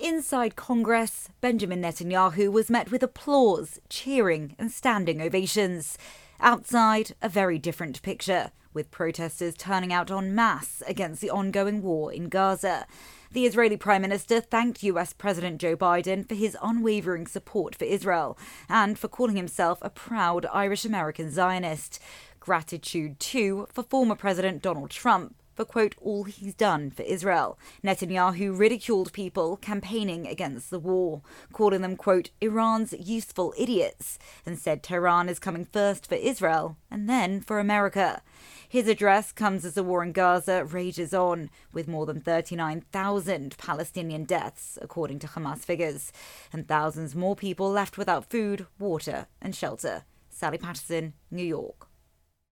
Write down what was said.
Inside Congress, Benjamin Netanyahu was met with applause, cheering and standing ovations. Outside, a very different picture, with protesters turning out en masse against the ongoing war in Gaza. The Israeli Prime Minister thanked US President Joe Biden for his unwavering support for Israel and for calling himself a proud Irish-American Zionist. Gratitude, too, for former President Donald Trump for, quote, all he's done for Israel. Netanyahu ridiculed people campaigning against the war, calling them, quote, Iran's useful idiots, and said Tehran is coming first for Israel and then for America. His address comes as the war in Gaza rages on, with more than 39,000 Palestinian deaths, according to Hamas figures, and thousands more people left without food, water and shelter. Sally Patterson, New York.